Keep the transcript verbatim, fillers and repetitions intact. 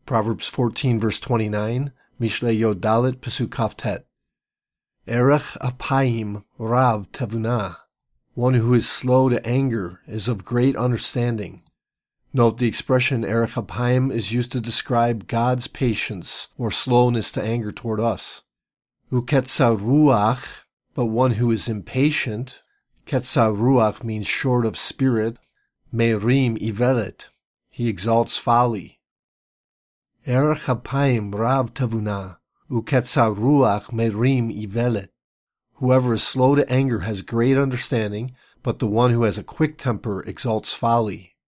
Proverbs fourteen, verse twenty-nine, Mishlei Yod Dalet, Pasuk Kaftet. Erech apayim rav tevunah. One who is slow to anger is of great understanding. Note the expression erech apayim is used to describe God's patience or slowness to anger toward us. Uketzar ruach, but one who is impatient. Ketzar ruach means short of spirit. Merim ivelet, he exalts folly. Erech apayim rav tevunah, uketzar ruach merim ivelet. Whoever is slow to anger has great understanding, but the one who has a quick temper exalts folly.